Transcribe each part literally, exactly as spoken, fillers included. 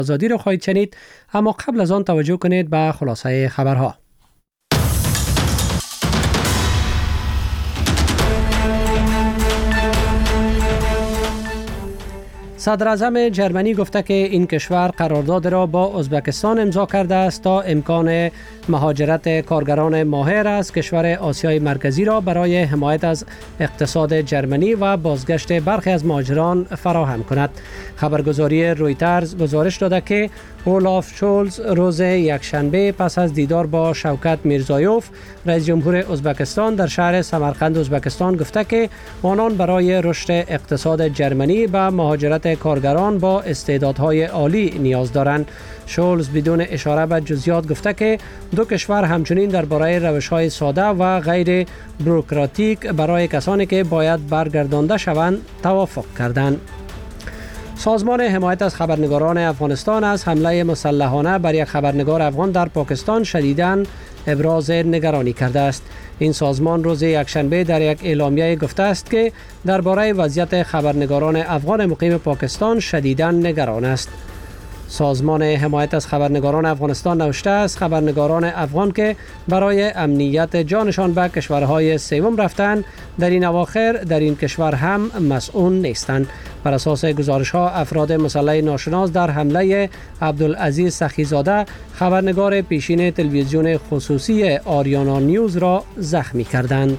آزادی را خواهید شنید، اما قبل از آن توجه کنید به خلاصه خبرها. صدر اعظم جرمنی گفته که این کشور قرارداد را با ازبکستان امضا کرده است تا امکان مهاجرت کارگران ماهر از کشور آسیای مرکزی را برای حمایت از اقتصاد جرمنی و بازگشت برخی از مهاجران فراهم کند. خبرگزاری رویترز گزارش داده که اولاف شولز روز یکشنبه پس از دیدار با شوکت میرزایوف رئیس جمهور ازبکستان در شهر سمرقند ازبکستان گفته که آنان برای رشد اقتصاد جرمنی به مهاجرت کارگران با استعدادهای عالی نیاز دارند. شولز بدون اشاره به جزئیات گفته که دو کشور همچنین درباره روش‌های ساده و غیر بوروکراتیک برای کسانی که باید برگردانده شوند توافق کردند. سازمان حمایت از خبرنگاران افغانستان از حمله مسلحانه بر یک خبرنگار افغان در پاکستان شدیداً ابراز نگرانی کرده است. این سازمان روز یکشنبه در یک اعلامیه گفته است که درباره وضعیت خبرنگاران افغان مقیم پاکستان شدیداً نگران است. سازمان حمایت از خبرنگاران افغانستان نوشته است خبرنگاران افغان که برای امنیت جانشان به کشورهای سوم رفتند در این اواخر در این کشور هم مسئول نیستند. بر اساس گزارش‌ها افراد مسلح ناشناس در حمله عبدالعزیز سخیزاده خبرنگار پیشین تلویزیون خصوصی آریانا نیوز را زخمی کردند.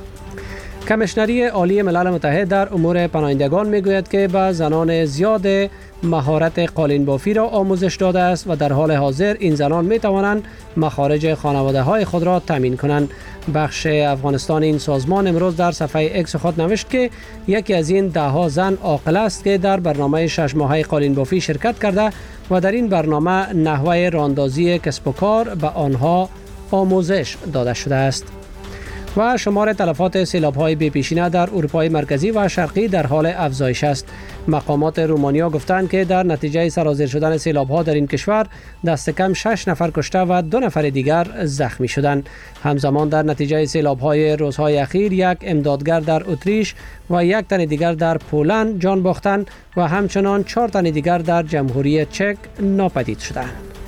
کمیشنری عالی ملل متحد در امور پناهندگان میگوید که به زنان زیاد مهارت قالین بافی را آموزش داده است و در حال حاضر این زنان می توانند مخارج خانواده های خود را تامین کنند. بخش افغانستان این سازمان امروز در صفحه اکس خود نوشت که یکی از این ده ها زن عاقل است که در برنامه شش ماهه قالین بافی شرکت کرده و در این برنامه نحوه راهاندازی کسب و کار به آنها آموزش داده شده است. و شمار تلفات سیلاب‌های بی‌پیشینه در اروپای مرکزی و شرقی در حال افزایش است. مقامات رومانیا گفتند که در نتیجه سرازیر شدن سیلاب‌ها در این کشور دست کم شش نفر کشته و دو نفر دیگر زخمی شدند. همزمان در نتیجه سیلاب‌های روزهای اخیر یک امدادگر در اتریش و یک تن دیگر در پولند جان باختند و همچنان چهار تن دیگر در جمهوری چک ناپدید شدند.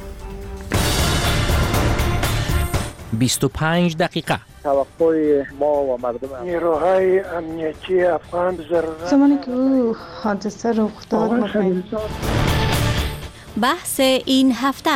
بیست و پنج دقیقه توقع ما و مردم نیروهای امنیتی افغان ضرورت زمانی که او حادثه رخ داد مخیم. بحث این هفته.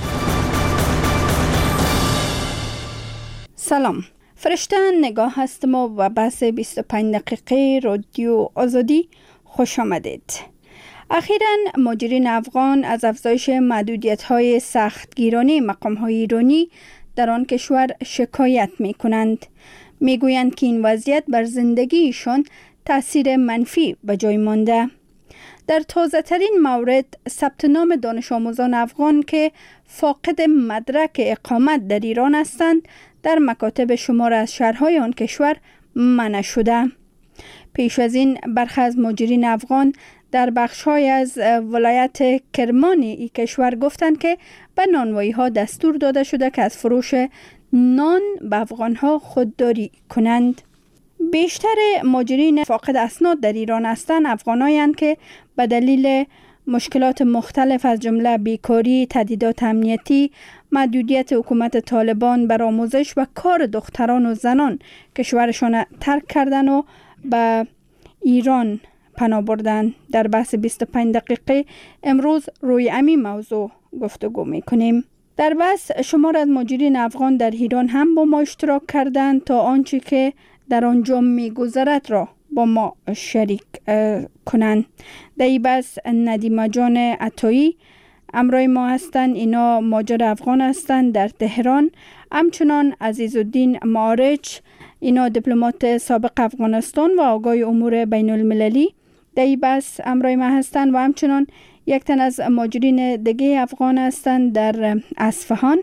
سلام، فرشته نگاه هستم و بحث بیست و پنج دقیقه رادیو آزادی خوش آمدید. اخیراً مهاجرین افغان از افزایش محدودیت‌های سختگیرانه مقام‌های ایرانی در آن کشور شکایت می کنند. می گویند که این وضعیت بر زندگیشان تأثیر منفی به جای مانده. در تازه ترین مورد ثبت نام دانش آموزان افغان که فاقد مدرک اقامت در ایران هستند در مکاتب شمار از شهرهای آن کشور منع شده. پیش از این برخی از مهاجرین افغان در بخش‌های از ولایت کرمان این کشور گفتند که به نانوایی‌ها دستور داده شده که از فروش نان به افغان‌ها خودداری کنند. بیشتر مهاجرین فاقد اسناد در ایران هستند افغانایند که به دلیل مشکلات مختلف از جمله بیکاری، تهدیدات امنیتی، محدودیت حکومت طالبان بر آموزش و کار دختران و زنان کشورشان ترک کردند و به ایران پناه بردن. در بحث بیست و پنج دقیقه امروز روی همین موضوع گفتگو میکنیم. در بحث شمار از مهاجرین افغان در ایران هم با ما اشتراک کردند تا آنچه که در آنجا میگذرد را با ما شریک کنند. در این بحث ندیمه جان عطایی همراه ما هستند. اینا مهاجر افغان هستند در تهران. همچنان عزیزالدین معارج، اینا دیپلمات سابق افغانستان و آگاه امور بین المللی در این بحث همراه ما هستند و همچنان یک تن از مهاجرین دیگه افغان هستند در اصفهان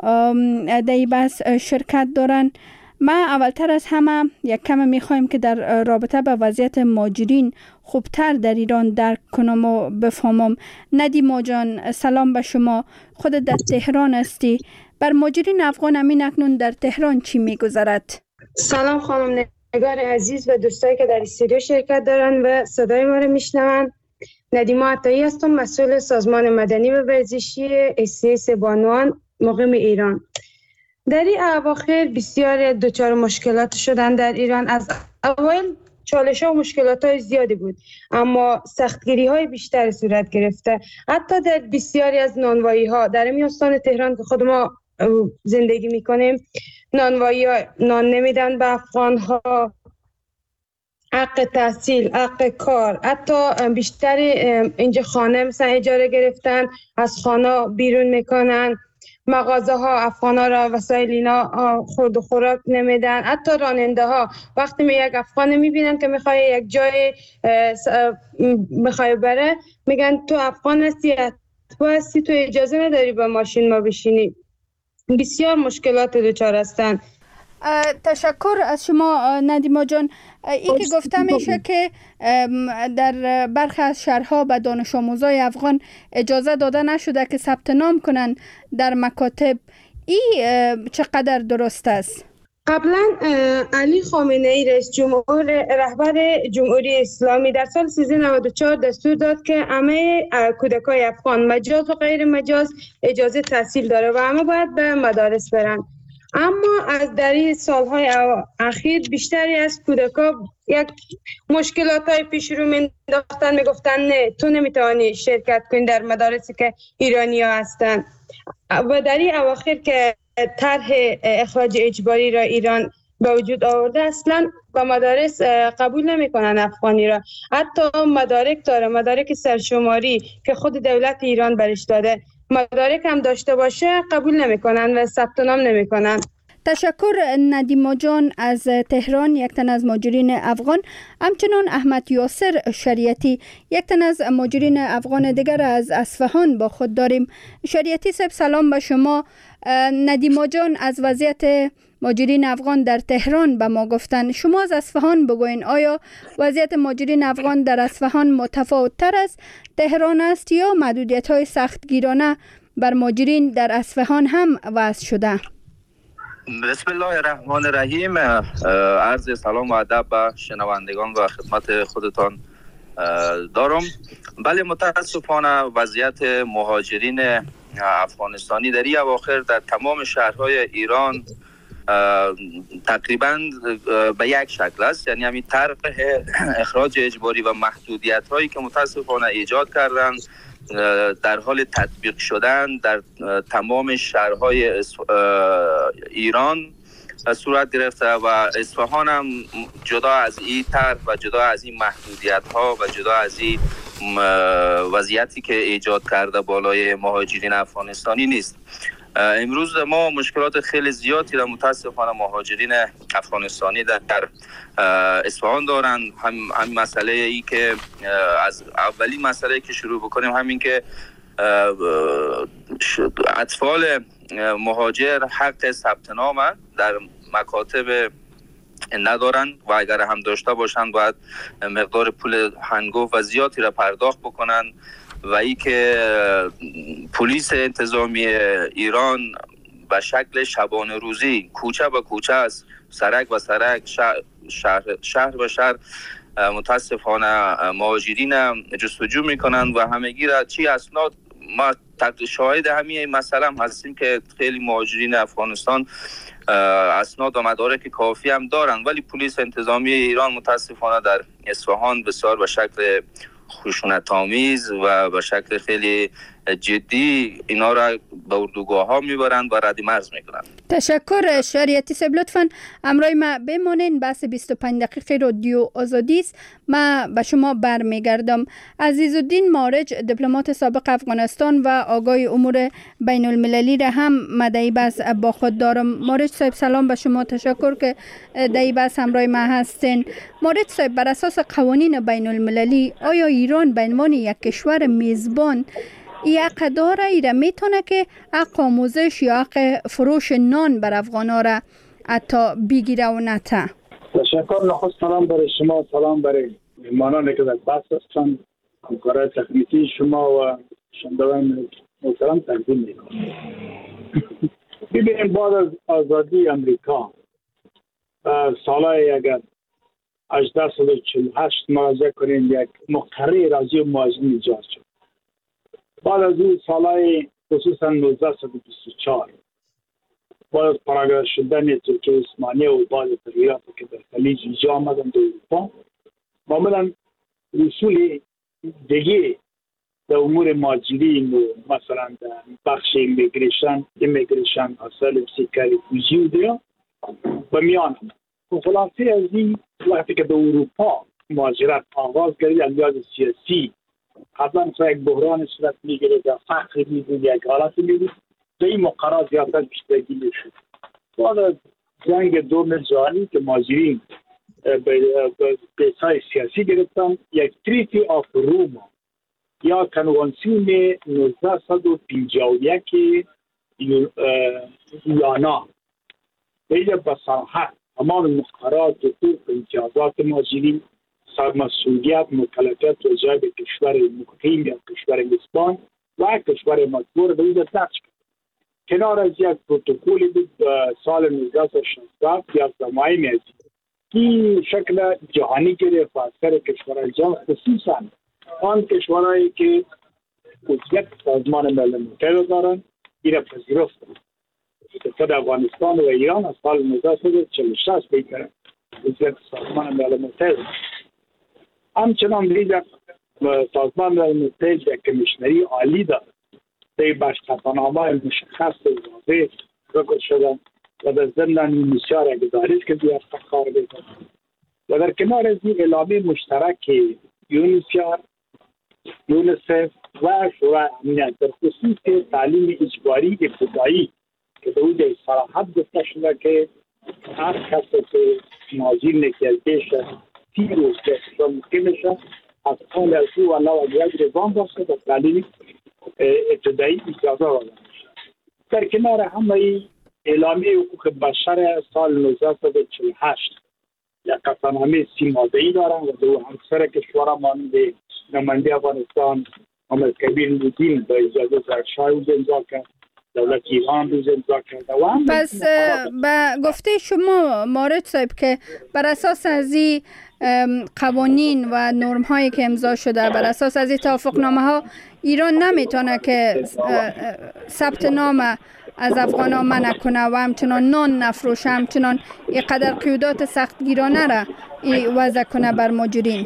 در این بحث شرکت دارن. ما اولتر از همه یک کم میخوایم که در رابطه با وضعیت مهاجرین خوبتر در ایران درک کنم و بفهمم. ندیما جان، سلام به شما. خود در تهران هستی. بر مهاجرین افغان همین اکنون در تهران چی میگذرد؟ سلام خانم نگار عزیز و دوستایی که در استودیو شرکت دارن و صدای ما رو میشنون. ندیما عطایی هستم، مسئول سازمان مدنی و ورزشی اس بانوان مقیم ایران. در این اواخر بسیار دچار مشکلات شدن در ایران. از اول چالش ها و مشکلات های زیادی بود، اما سختگیری های بیشتر صورت گرفته. حتی در بسیاری از نانوایی ها در میستان تهران که خود ما زندگی میکنیم، نانوایی ها نان نمیدن به افغان ها، حق تحصیل، حق کار، حتی بیشتر اینجا خانه مثلا اجاره گرفتن، از خانه بیرون میکنن، مغازه ها افغان ها را وسایل اینا خورد و خوراک نمیدن. حتی راننده ها وقتی می یک افغان میبینن که میخوای یک جای میخوای بره، میگن تو افغان هستی، تو هستی، تو اجازه نداری با ماشین ما بشینی. بسیار مشکلات دچار هستند. تشکر از شما ندیما جان. این که گفته میشه که در برخی از شهرها به دانش آموزای افغان اجازه داده نشده که ثبت نام کنن در مکاتب، این چقدر درست است؟ قبلا علی خامنه ای رئیس جمهور رهبر جمهوری اسلامی در سال سیزده نود و چهار دستور داد که همه کودکای افغان مجاز و غیر مجاز اجازه تحصیل داره و همه باید به مدارس برن. اما از در این سالهای اخیر بیشتری از کودکا یک مشکلات های پیش رو مینداختن، میگفتن نه تو نمیتوانی شرکت کنی در مدارسی که ایرانی ها هستن. و در این اواخر که طرح اخراج اجباری را ایران به وجود آورده، اصلا با مدارس قبول نمیکنن افغانی را. حتی مدارک داره، مدارک سرشماری که خود دولت ایران برش داده، مدارک هم داشته باشه قبول نمیکنن و ثبت نام نمیکنن. تشکر ندیما جان از تهران، یک تن از مهاجرین افغان. همچنان احمد یاسر شریعتی، یک تن از مهاجرین افغان دیگر از اصفهان با خود داریم. شریعتی صاحب سلام به شما. ندیما جان از وضعیت مهاجرین افغان در تهران به ما گفتن. شما از اصفهان بگوین، آیا وضعیت مهاجرین افغان در اصفهان متفاوت تر از تهران است یا محدودیت های سختگیرانه بر مهاجرین در اصفهان هم وضع شده؟ بسم الله الرحمن الرحیم. عرض سلام و ادب به شنوندگان و خدمت خودتان دارم. بله، متاسفانه وضعیت مهاجرین افغانستانی در این اواخر در تمام شهرهای ایران تقریبا به یک شکل است. یعنی همین طرح اخراج اجباری و محدودیت هایی که متاسفانه ایجاد کردن در حال تطبیق شدن در تمام شهرهای ایران صورت گرفته و اصفهان هم جدا از این طرح و جدا از این محدودیت ها و جدا از این وضعیتی که ایجاد کرده بالای مهاجرین افغانستانی نیست. امروز ما مشکلات خیلی زیادی را متاسفانه مهاجرین افغانستانی در اصفهان دارند. هم, هم مسئله ای که از اولی مسئله که شروع بکنیم، همین که اطفال مهاجر حق ثبت نام در مکاتب ندارن و اگر هم داشته باشند باید مقدار پول هنگفت و زیادی را پرداخت بکنن و ای که پلیس انتظامی ایران به شکل شبانه روزی کوچه به کوچه است، سرک و سرک، شهر, شهر, شهر به شهر متاسفانه مهاجرین جستجو میکنن و همگی را چی اسناد. ما شاهد همین مسئله هم هستیم که خیلی مهاجرین افغانستان اسناد و مدارک کافی هم دارن، ولی پلیس انتظامی ایران متاسفانه در اصفهان بسیار به شکل خشونت‌آمیز و به شکل خیلی جدی اینا را به اردوگاه ها میبرند و رد مرز میکنند. تشکر شریعتی صاحب، لطفاً همراه ما بمانین. بحث بیست و پنج دقیقه رادیو آزادی است. ما به شما برمیگردم. عزیزالدین مارج، دیپلمات سابق افغانستان و آگاه امور بین المللی را هم مدعی بحث با خود دارم. مارج صاحب سلام به شما، تشکر که دعی بحث همراه ما هستین. مارج صاحب، بر اساس قوانین بین المللی آیا ایران به عنوان یک کشور میزبان ای حق داره، ای را میتونه که حق آموزش یا حق فروش نان بر افغانا را حتی بگیره و نته؟ تشکر. نخست سلام برای شما، سلام برای مهمانانی که در بحث هستند، همکارای تکنیکی شما و شنوندگان محترم تقدیم میکنم. ببینید، بعد از آزادی امریکا سالهای اگر هزار و صد و چهل و هشت مراجعه کنیم یک مقرره راضی و موازی ایجاد شد. بعد از اون سالهای خصوصا نوزده صد و بیست و چهار بعد از پراگرد شدن ترکیه عثمانیه و بعض تغییرات که در خلیج ایجاد آمدن در اروپا، معمولا رسول دیگه در امور مهاجرین و مثلا در بخش ایمیگریشن ایمیگریشن اصل سیکاری فوجی و دیا به میان آمد. خلاصه از این وقتی که در اروپا مهاجرت آغاز گردید، از لحاظ سیاسی قبلا یک بحران صورت میگیره، در فقر میگیره، یک حالت میگیره، به این مقررات زیادتر بیشتری میشود. بعد از جنگ دوم جهانی که مهاجرین به پیسای سیاسی گرفتن، یک تریتی آف روما یا کنوانسیون نوزده صد و پنجاه و یک یانا به اینجا به صراحت تمام مقررات حقوق امتیازات مهاجرین، مسئولیت مکلفیت و جای به کشور مقیم یا کشور میزبان و کشور مجبور به اینجا نقش کرد. کنار از یک پروتکلی بود سال نوزده صد و شصت یا زمانی میازی که شکل جهانی گرفت و اکثر کشورهای جهان خصوصا آن کشورهایی که یک سازمان ملل متحد دارند این را پذیرفتند. خود افغانستان و ایران از سال نوزده صد و چهل و شش بیتره یک سازمان ملل متحد. همچنان دیگر سازمان ملل متحد یک کمیشنری عالی دارد. به بشقطنامه مشخص و واضح ذکر شدن و در ضمن یونیسیار را گزارش که دیگر کار بکنند. و در کنار از این اعلامیه مشترک یونیسیار، یونیسف و شورای امنیت در خصوص تعلیم اجباری ابتدایی که به اونجا صراحت گفته شده که هر کس که مهاجر نکرده شد سی روز که ممکن شد از حال از او الله و یک روان باشه در تعلیم ابتدایی اجازه را داشت. در کنار همه اعلامیه حقوق بشر سال نوزده صد و چهل و هشت یک قطعنامه سی ماده‌ای دارند و دو همسر کشورها مانند نماینده افغانستان محمد کبیر نورالدین به اجازه زرشای او امضا کرد، دولت ایران روز امضا کرده. پس به گفته شما مارد صاحب که بر اساس از این قوانین و نرم هایی که امضا شده، بر اساس از این توافقنامه ها، ایران نمیتونه که ثبت نام از افغان ها منع کنه و همچنان نان نفروشه، همچنان اینقدر قیودات سختگیرانه را وضع کنه بر مهاجرین.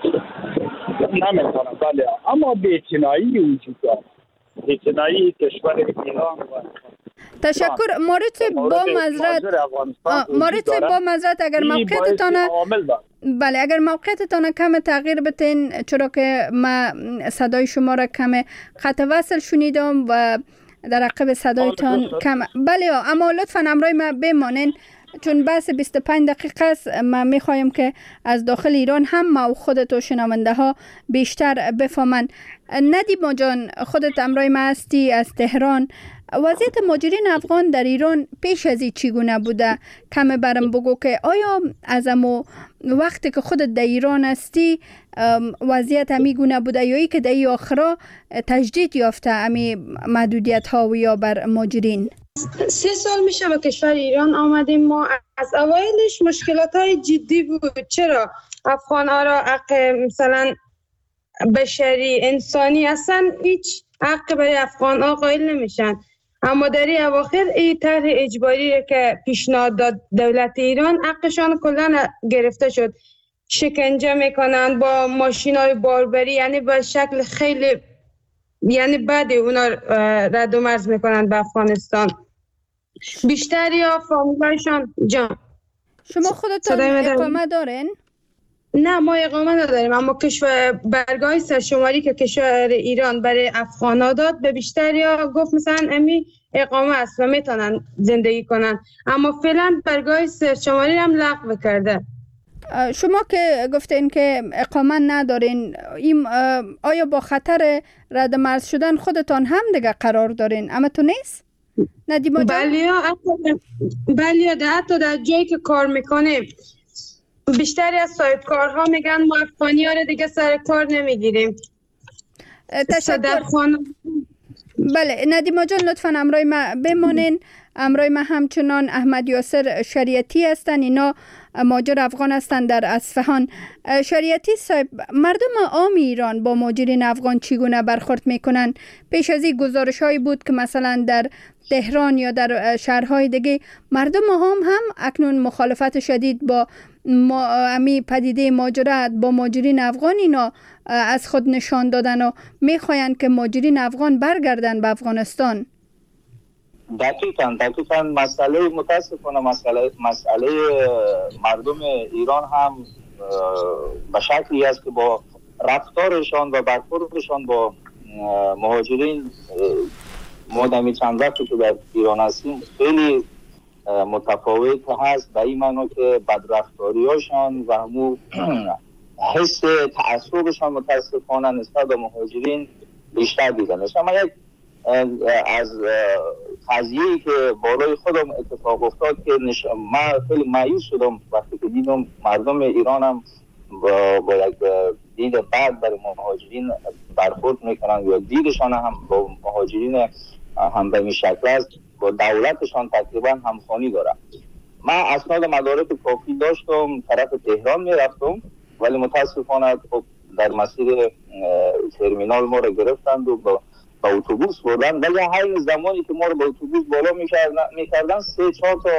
نمیتونه، بله، اما بی‌اعتنایی وجود دارد. بی‌اعتنایی کشور ایران و تشکر مارد با مزرعت مارد با مزرعت اگر موقعیتتان بله اگر موقعیتتان کم تغییر بتین، چرا که ما صدای شما را کم قطع وصل شنیدم و در عقب صدایتان کم. بله اما لطفاً همراه ما بمانین چون بحث بیست و پنج دقیقه است. ما میخوایم که از داخل ایران هم ما و خودت و شنونده ها بیشتر بفهمن. ندیما جان، خودت همراه ما هستی از تهران. وضعیت مهاجرین افغان در ایران پیش از این چگونه بوده؟ کم برم بگو که آیا از امو وقتی که خودت در ایران هستی وضعیت همی گونه بوده یا ای که در ای آخرا تجدید یافته امی محدودیت ها و یا بر مهاجرین؟ سه سال میشه به کشور ایران آمدیم. ما از اوایلش مشکلات های جدی بود. چرا؟ افغان ها را حق مثلا بشری انسانی اصلا هیچ حق برای افغان ها قائل نمیشن. اما در این اواخر این طرح اجباری که پیشنهاد داد دولت ایران، حقشان کلا گرفته شد. شکنجه میکنن با ماشین های باربری، یعنی به شکل خیلی یعنی بعد اونا رد و مرز میکنن به افغانستان. بیشتری ها فامیلایشان جان. شما خودتون اقامه دارین؟ نه ما اقامه نداریم، اما کشور برگاه سرشماری که کشور ایران برای افغان ها داد به بیشتری ها گفت مثلا امی اقامه است و میتونن زندگی کنن، اما فعلا برگاه سرشماری هم لغو کرده. شما که گفتین که اقامه ندارین، این آیا با خطر رد مرز شدن خودتان هم دیگه قرار دارین؟ اما تو نیست؟ ندیما جان؟ بله بله حتی در جایی که کار میکنیم بیشتری از صاحب کارها میگن ما افغانی ها رو دیگه سر کار نمیگیریم. تشکر. بله ندیما جان لطفاً همراه ما بمانین. همراه ما همچنان احمد یاسر شریعتی هستند. اینا مهاجر افغان هستند در اصفهان. شریعتی صاحب، مردم عام ایران با مهاجرین افغان چگونه برخورد میکنن؟ پیش از این گزارش هایی بود که مثلا در تهران یا در شهرهای دیگه مردم عام هم اکنون مخالفت شدید با امی پدیده مهاجرت با مهاجرین افغان اینا از خود نشان دادن و میخواین که مهاجرین افغان برگردن به افغانستان. دقیقاً دقیقاً مسئله متاسفانه مسئله مسئله مردم ایران هم به شکلی است که با رفتارشان و برخوردشان با مهاجرین ما دمی چند وقتی که در ایران هستیم خیلی متفاوت هست، به این معنی که بدرفتاریاشان و همون حس تعصبشان متاسفانه نسبت به مهاجرین بیشتر دیده میشه. من یک از قضیه‌ای که بالای خودم اتفاق افتاد که نش... من خیلی مایوس شدم وقتی که دیدم مردم ایران هم با, با یک دید بد بر مهاجرین برخورد میکنن یا دیدشان هم با مهاجرین هم به این شکل است، با دولتشان تقریبا همخوانی دارم. من اسناد مدارک کافی داشتم، طرف تهران میرفتم، ولی متاسفانه خب در مسیر ترمینال ما رو گرفتند و با با اتوبوس بردن، ولی همین زمانی که ما رو با اتوبوس بالا میکردن میکردن سه چهار تا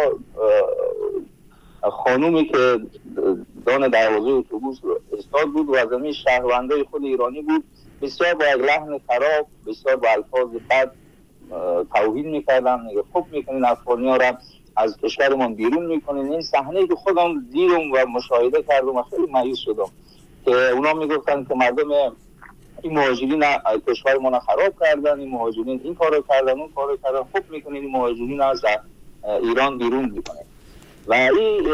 خانومی که دان دروازه اتوبوس استاد بود و از همین شهروندای خود ایرانی بود، بسیار با یک لحن خراب، بسیار با الفاظ بد توهین میکردن، میگه خب میکنین افغانی‌ها را از کشورمان بیرون میکنین. این صحنه‌ای که خودم دیدم و مشاهده کردم و خیلی مایوس شدم که اونا میگفتن که مردم این مهاجرین کشور ما خراب کردن، این مهاجرین این کارو کردن اون کارو کردن، خوب میکنین این مهاجرین از ایران بیرون میکنین. و این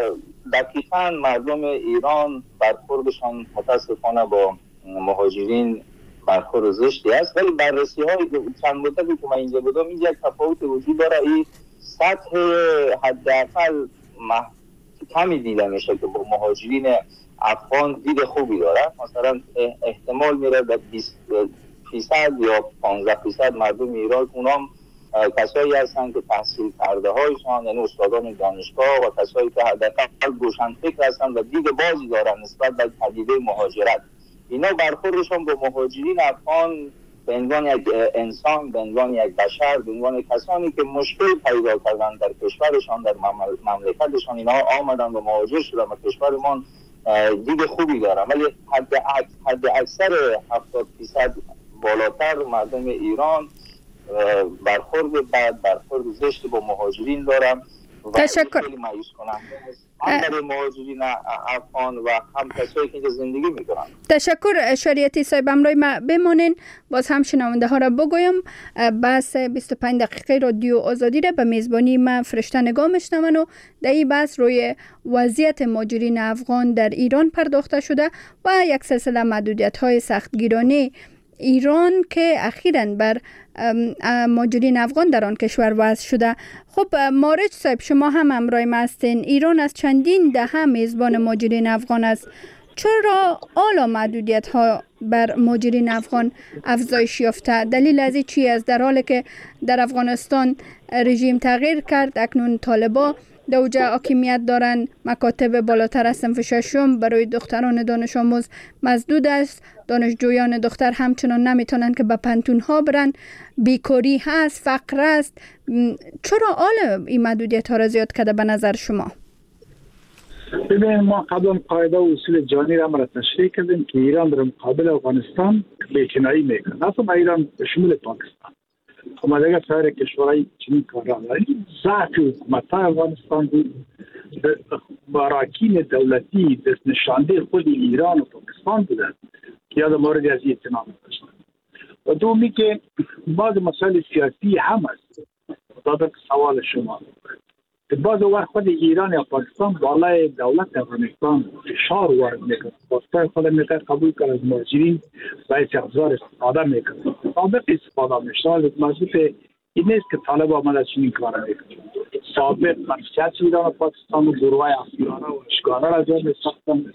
دقیقاً مردم ایران برخوردشان متاسفانه با مهاجرین برخورد زشتی است، ولی بررسی های چند مدتی که من اینجا بودم این یک تفاوت وجود داره. این سطح حداقل کمی دیده میشه که با مهاجرین افغان دید خوبی داره. مثلا احتمال میره در بیست فیصد یا پانزده فیصد مردم ایران اونام کسایی هستن که تحصیل کرده هایشان، یعنی استادان دانشگاه و کسایی که حداقل روشن فکر هستن و دید بازی دارن نسبت به پدیده مهاجرت. اینا برخوردشون با مهاجرین افغان به عنوان یک انسان، به عنوان یک بشر، به عنوان کسانی که مشکل پیدا کردن در کشورشان، در مملکتشان، اینا آمدن و مهاجر شدن و کشورمان دید خوبی دارن، ولی حد حد اکثر هفتاد درصد بالاتر مردم ایران برخورد بد، برخورد زشت با مهاجرین دارن. تشکر. خیلی مایوس کننده است هم برای مهاجرین افغان و هم کسایی که اینجا زندگی میکنن. تشکر شریعتی صاحب، همراه ما بمانین. باز هم شنونده ها را بگویم بحث بیست و پنج دقیقه رادیو آزادی را به میزبانی من فرشته نگاه میشنون و در این بحث روی وضعیت مهاجرین افغان در ایران پرداخته شده و یک سلسله محدودیت های سختگیرانه ایران که اخیراً بر مهاجرین افغان در آن کشور وضع شده. خب مارج صاحب، شما هم همراه ما هستین. ایران از چندین دهه میزبان مهاجرین افغان است. چرا حالا محدودیت ها بر مهاجرین افغان افزایش یافته؟ دلیل از این چی است؟ در حالی که در افغانستان رژیم تغییر کرد، اکنون طالبان در اوج حاکمیت دارن، مکاتب بالاتر از صنف ششم برای دختران دانش آموز مسدود است، دانشجویان دختر همچنان نمیتونن که به پنتون ها برن، بیکاری هست، فقر است. چرا حالا این محدودیت ها را زیاد کرده به نظر شما؟ ببین، ما قبلا قاعده و اصول جهانی را را تشریح کردیم که ایران در مقابل افغانستان بی‌کنایی میکنه، اصلا ایران به شمول پاکستان. خب دیگه سایر کشورهای چنین کارا داریم. ضعف حکومت افغانستان بود، براکین دولتی دست نشانده خود ایران و پاکستان بودند که یاد مورد از اعتنا داشتن. و دومی که بعض مسائل سیاسی هم است. دادم سوال شما، بعض وقت خود ایران یا پاکستان بالای دولت افغانستان فشار وارد میکنه، پاسپورت خود میخواد قبول کنه از مهاجرین باید ابزار استفاده میکنه، سابق استفاده میشه. موضوع این نیست که طالب آمد از چنین کار میکنه. سابق منشأت ایران و پاکستان و گروه افغانانه و اشغاله را جا میساختن،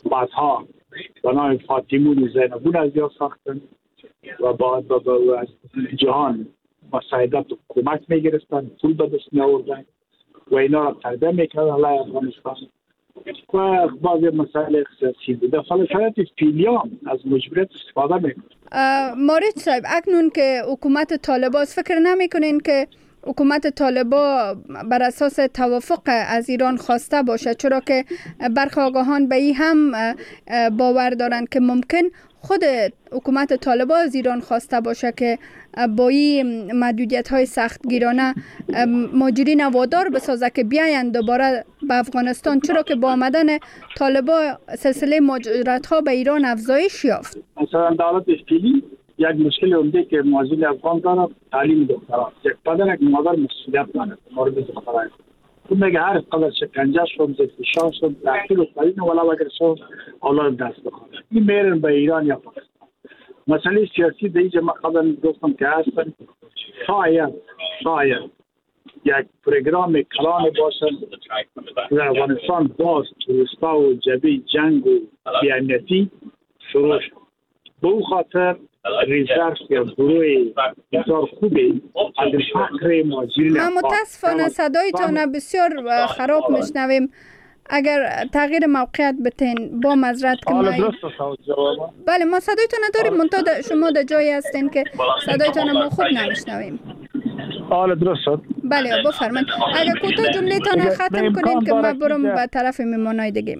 بعدها بنای فاطمون و زینبون از جا ساختن و بعد با جهان مساعدت و کمک میگرفتن، پول به دست می آوردن و اینا را تربیه میکردن علیه افغانستان و بعضی مسائل سیاسی بوده. فلسفه فعلی هم از مجبوریت استفاده میکنه. مارد صاحب، اکنون که حکومت طالبان فکر نمیکنین که حکومت طالبان بر اساس توافق از ایران خواسته باشه؟ چرا که برخی آگاهان به این هم باور دارند که ممکن خود حکومت طالبان از ایران خواسته باشه که با این محدودیت های سختگیرانه مهاجرین وادار بسازه که بیاین دوباره به افغانستان، چرا که با آمدن طالبان سلسله مهاجرت ها به ایران افزایش یافت. مثلا دولت فعلی یک مشکل عمده که مهاجرین افغان داره تعلیم دختران. یک پدر یک مادر مسئولیت داره مورد دختران. تو میگه هر قدر شکنجه شد، فشار شد، تحقیر و تعلیم ولا اگر شد اولاد دست بخوره. این میرن به ایران یا پاکستان. مسئله سیاسی در اینجا من قبل گفتم که هستن شاید شاید یک پروگرام کلان باشد در افغانستان باز توستا و جبهه جنگ و بی‌امنیتی شروع شد. به او خاطر ریزرف یا گروه بسیار خوبی از فقر مهاجرین افغان. متاسفانه صدایتان بسیار خراب میشنویم. اگر تغییر موقعیت بتین با معذرت که ما بله ما صدایتان نداریم، منتها شما در جایی هستین که صدایتان ما خوب نمیشنویم. حالا درست شد. بله بفرمایید. اگر کوتاه جمله‌تان ختم کنین که ما برم به طرف میمانای دیگه.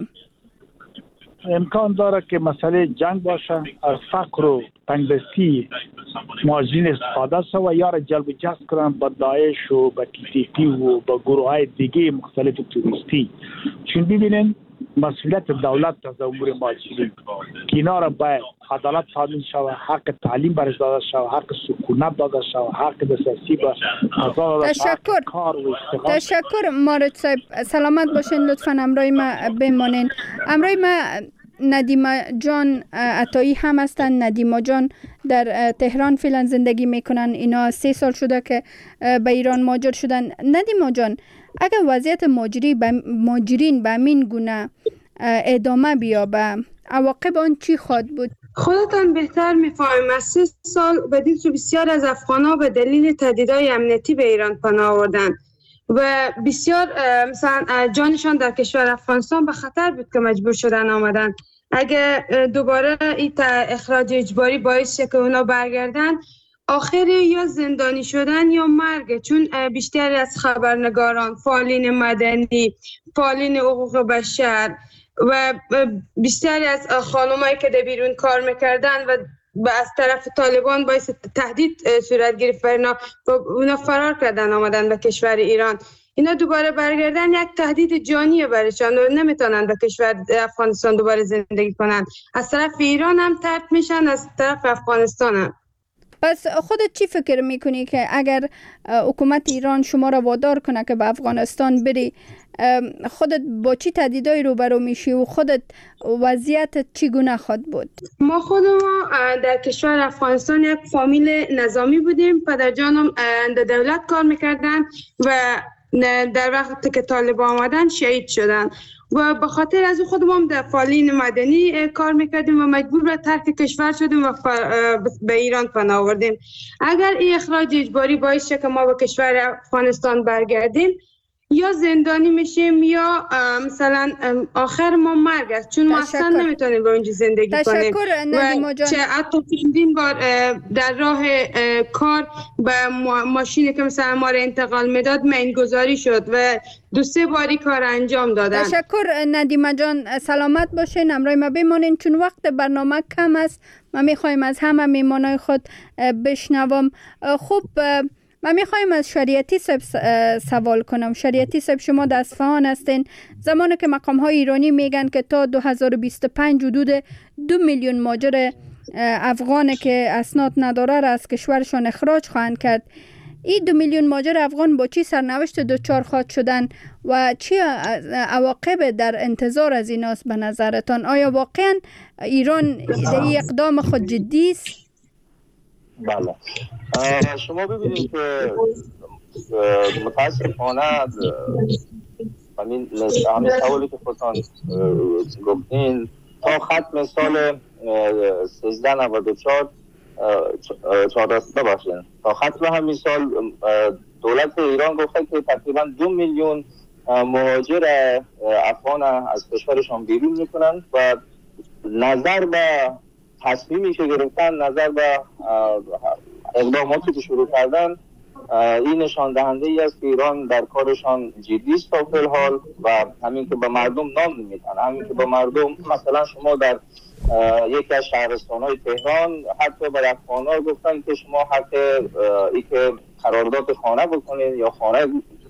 امکان داره که مسئله جنگ باشه، از فقر و تنگدستی مهاجرین استفاده شد و یا را جلب و جذب کنن با داعش و با تی تی پی و با گروه های دیگه مختلف توریستی. چون ببینین مسئولیت دولت از امور مهاجرین که اینا را باید عدالت تامین شود، حق تعلیم برش داده شود، حق سکونت داده شود، حق دسترسی به آزاد تشکر کار و اشتغال. تشکر مارد صاحب، سلامت باشین، لطفاً همراه ما بمانین. همراه ما ندیمه جان عطایی هم هستن. ندیمه جان در تهران فعلا زندگی میکنن. اینا سه سال شده که به ایران مهاجر شدن. ندیمه جان، اگر وضعیت مهاجری مهاجرین به همین گونه ادامه بیابه، عواقب آن چی خواهد بود؟ خودتان بهتر میفهمیم از سه سال بدین که بسیار از افغان‌ها به دلیل تهدیدهای امنیتی به ایران پناه آوردن و بسیار مثلا جانشان در کشور افغانستان به خطر بود که مجبور شدن آمدن. اگر دوباره این اخراج اجباری باعث شه که اونا برگردن، آخر یا زندانی شدن یا مرگ. چون بیشتری از خبرنگاران، فعالین مدنی، فعالین حقوق بشر و بیشتری از خانمایی که در بیرون کار میکردن و از طرف طالبان باعث تهدید صورت گرفت برنا و اونا فرار کردن آمدن به کشور ایران. اینا دوباره برگردن یک تهدید جانی برشان و نمیتونن به کشور افغانستان دوباره زندگی کنن. از طرف ایران هم طرد میشن، از طرف افغانستان هم. پس خودت چی فکر میکنی که اگر حکومت ایران شما را وادار کنه که به افغانستان بری، خودت با چی تهدیدایی روبرو میشی و خودت وضعیتت چگونه خواهد بود؟ ما خود ما در کشور افغانستان یک فامیل نظامی بودیم. پدر جانم در دولت کار میکردن و در وقتی که طالبان آمدن شهید شدن و به خاطر از خود ما در فعالین مدنی کار میکردیم و مجبور به ترک کشور شدیم و به ایران پناه آوردیم. اگر این اخراج اجباری باعث شه که ما به کشور افغانستان برگردیم، یا زندانی میشیم یا مثلا آخر ما مرگ است، چون ما اصلا نمیتونیم به اونجا زندگی تشکر کنیم و چه حتی چندین بار در راه کار به ماشینی که مثلا ما را انتقال میداد مینگذاری شد و دو سه باری کار انجام دادن. تشکر ندیمه جان، سلامت باشین، همراه ما بمانین چون وقت برنامه کم است. ما میخوایم از همه میمانای خود بشنوم. خوب، من میخوایم از شریعتی صاحب سوال کنم. شریعتی صاحب، شما در اصفهان هستین. زمانی که مقام های ایرانی میگن که تا دو هزار و بیست و پنج حدود دو میلیون مهاجر افغان که اسناد نداره را از کشورشان اخراج خواهند کرد، این دو میلیون مهاجر افغان با چی سرنوشت دوچار خواهد شدن و چی عواقب در انتظار از ایناست به نظرتان؟ آیا واقعا ایران در اقدام خود جدی است؟ بله، شما ببینید که متاسفانه همین همین سوالی که خودتان گفتین تا ختم سال سیزده نود و چهار چهارده باشین. تا ختم همین سال دولت ایران گفته که تقریبا دو میلیون مهاجر افغان از کشورشان بیرون میکنن و نظر به تصمیمی که گرفتن، نظر به اقداماتی که شروع کردن، این نشان دهنده ای است که ایران در کارشان جدی است تا فی الحال و همین که به مردم نام نمیدن، همین که به مردم مثلا شما در یکی از شهرستان‌های تهران حتی به افغان‌ها گفتن که شما حق ای که قرارداد خانه بکنین یا خانه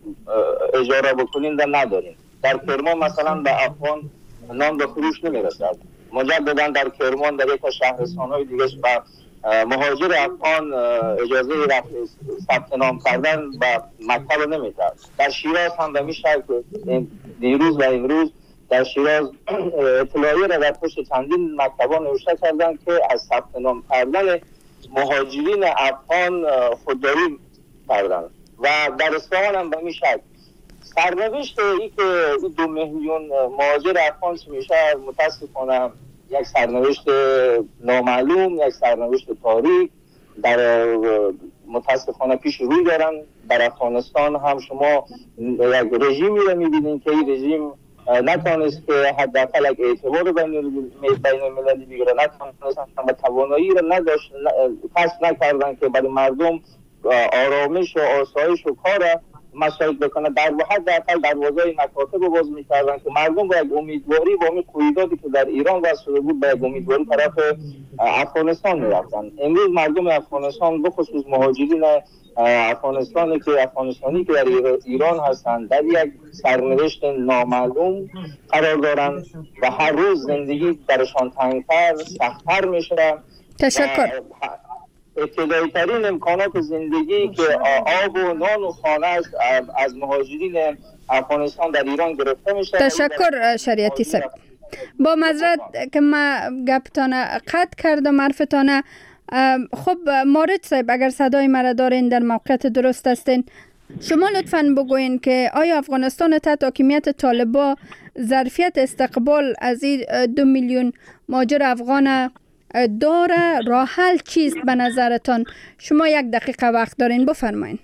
اجاره بکنین در ندارین. در کرمان مثلا به افغان نام به فروش نمیرسد. مجددا در کرمان در یک از شهرستان‌های دیگه به مهاجر افغان اجازه ثبت نام کردن به مکتب نمیده. در شیراز هم به این شکل دیروز و امروز در شیراز اطلاعیه را در پشت چندین مکتبا نوشته کردن که از ثبت نام کردن مهاجرین افغان خودداری کردن و در اصفهان هم به این شکل. سرنوشت ای که دو میلیون مهاجر افغان میشه متاسفانه یک سرنوشت نامعلوم، یک سرنوشت تاریک در متاسفانه پیش روی دارن. در افغانستان هم شما یک رژیمی رو میبینید که این رژیم نتونست که حداقل یک اعتبار بین المللی بگیره، نتونست و توانایی رو نداشت، کسب نکردن که برای مردم آرامش و آسایش و کار مساعد بکنه. در واحد حداقل دروازه مکاتب رو باز میکردن که مردم با یک امیدواری با همین قیوداتی که در ایران واسه بود با یک امیدواری طرف افغانستان میرفتن. امروز مردم افغانستان بخصوص مهاجرین افغانستانی که افغانستانی که در ایران هستند در یک سرنوشت نامعلوم قرار دارند و هر روز زندگی درشان تنگتر سختتر میشه. تشکر. ابتدایی ترین امکانات زندگی که آب و نان و خانه است از مهاجرین افغانستان در ایران گرفته میشه. تشکر شریعتی صاحب. با معذرت که ما گپتان قطع کردم حرفتان. خب مارد صاحب اگر صدای مرا دارین در موقعیت درست هستین، شما لطفاً بگوین که آیا افغانستان تحت حاکمیت طالبان ظرفیت استقبال از این دو میلیون مهاجر افغان داره؟ راه حل چیست به نظرتان؟ شما یک دقیقه وقت دارین، بفرمایین.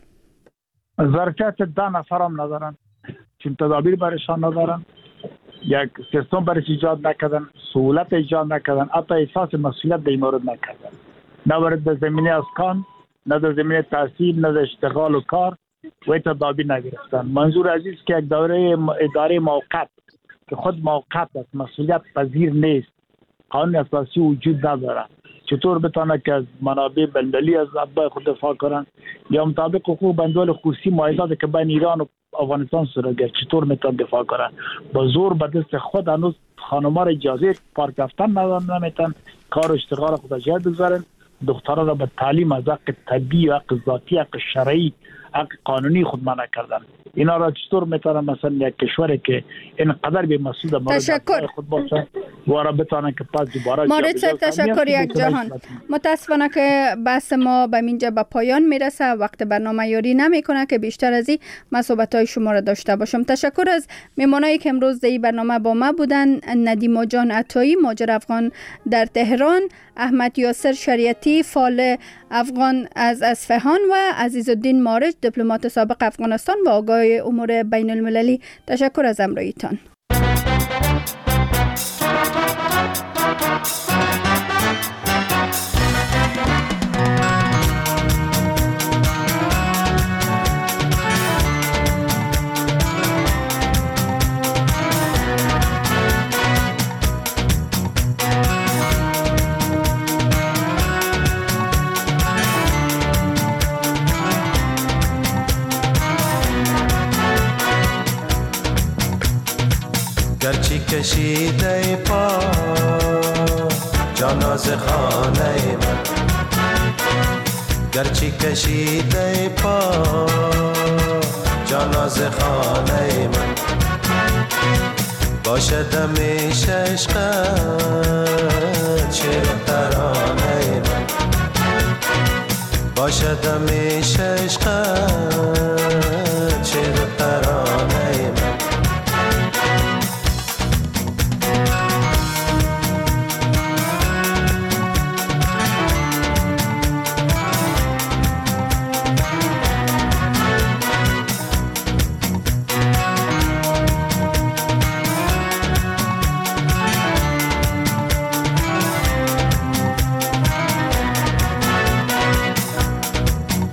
ظرفیت ده نفر هم ندارن، چون تدابیر برشان ندارن، یک سیستم برش ایجاد نکردن، سهولت ایجاد نکردن، حتی احساس مسئولیت در این مورد نکردن. نه در زمینه اسکان، نه در زمینه تحصیل، نه در اشتغال و کار و تدابیر نگرفتن. منظور عزیز که یک دوره اداره موقت که خود موقت است، مسئولیت پذیر نیست، قانون اساسی وجود نداره، چطور بتونه که از منابع بین‌المللی از ابزار خود دفاع کنن یا مطابق حقوق بندول خصوصی معاهداتی که بین ایران و افغانستان صورت گرفت چطور میتونن دفاع کنن؟ با زور به دست خود هنوز خانم‌ها را اجازه پارک رفتن نمیتن، کار و اشتغال خود جای بگذارن، دخترها را به تعلیم از حق طبیعی، حق ذاتی، حق شرعی، حق قانونی خود منع کردن. اینا را چطور میتونن مثلا یک کشوری که اینقدر به مسئول مورد خود باشه و را بتونن که پس دوباره مارد صاحب تشکر یک جهان. متاسفانه که بحث ما به اینجا به پایان میرسه، وقت برنامه یاری نمیکنه که بیشتر از این صحبت‌های شما را داشته باشم. تشکر از میمونایی که امروز در این برنامه با ما بودن: ندیم جان عطایی مهاجر افغان در تهران، احمد یاسر شریعتی فعال افغان از اصفهان و عزیزالدین مارج دیپلمات سابق افغانستان و آگاه امور بین المللی. تشکر از همراهیتان. گرچه کشیده پا جان از خانه من، گرچه کشیده پا جان از خانه من، باشد همیشه عشقت شعر ترانه من، باشد همیشه عشقت